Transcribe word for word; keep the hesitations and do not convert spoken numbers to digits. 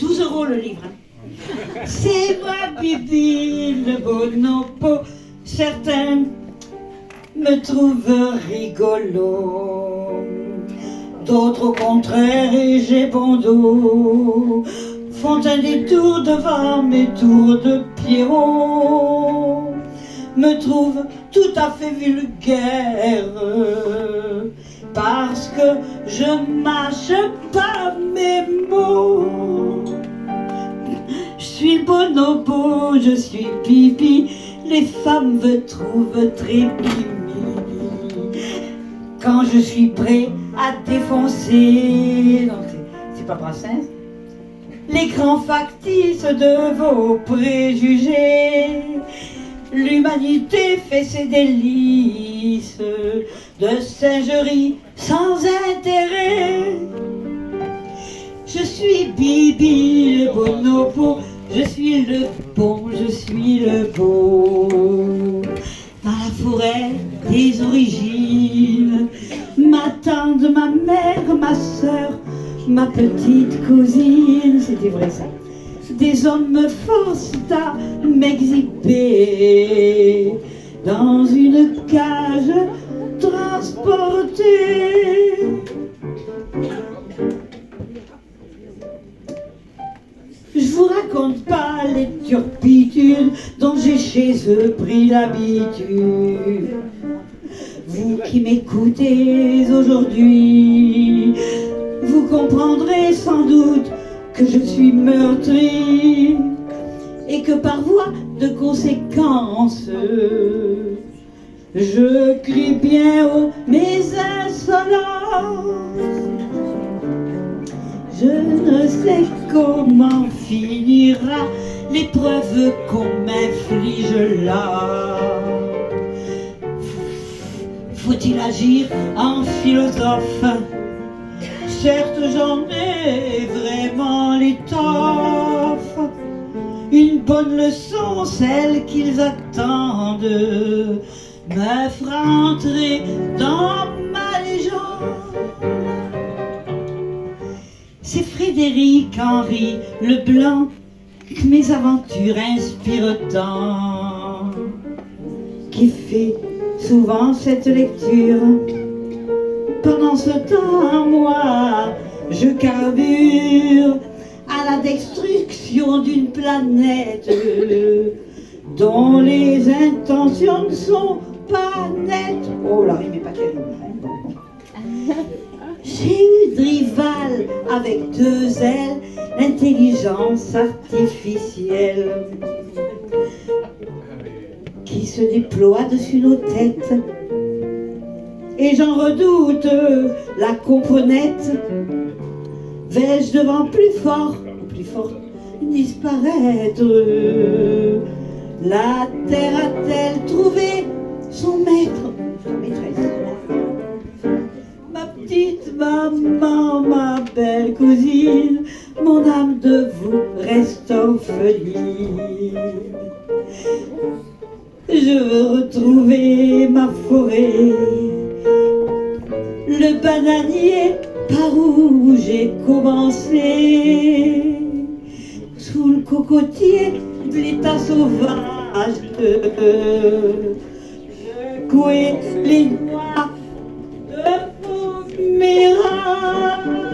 douze euros le livre. C'est moi, Bibi, le bonobo. Certains me trouvent rigolo. D'autres, au contraire, et j'ai bon dos, font un détour devant mes tours de Pierrot. Me trouvent tout à fait vulgaire parce que je mâche pas mes mots. Je suis bonobo, je suis pipi, les femmes me trouvent très mimi. Quand je suis prêt à défoncer, non, c'est pas Brassens, l'écran factice de vos préjugés, l'humanité fait ses délices de singerie sans intérêt. Je suis Bibi le bonobo, je suis le bon, je suis le beau. Dans la forêt des origines, ma tante, ma mère, ma soeur, ma petite cousine, c'était vrai ça. Des hommes me forcent à m'exhiber dans une cage transportée. Je vous raconte pas les turpitudes dont j'ai chez eux pris l'habitude. Vous qui m'écoutez aujourd'hui, vous comprendrez sans doute que je suis meurtri et que par voie de conséquence, je crie bien haut mes insolences. Je ne sais comment finira l'épreuve qu'on m'inflige là. Faut-il agir en philosophe? Certes, j'en ai vraiment l'étoffe. Une bonne leçon, celle qu'ils attendent, me fera entrer dans ma légende. C'est Frédéric Henry Leblanc que mes aventures inspirent tant, qui fait souvent cette lecture. Pendant ce temps, moi, je carbure à la destruction d'une planète dont les intentions ne sont pas nettes. Oh, la rime n'est pas terrible. J'ai eu de rival avec deux ailes l'intelligence artificielle qui se déploie dessus nos têtes. Et j'en redoute la componente. Vais-je devant plus fort, plus fort, disparaître? La terre a-t-elle trouvé son maître, sa maîtresse? Ma petite maman, ma belle cousine, mon âme de vous reste orpheline. Je veux retrouver ma forêt, le bananier par où j'ai commencé, sous le cocotier de l'état sauvage, secouer les noix de vos mirages.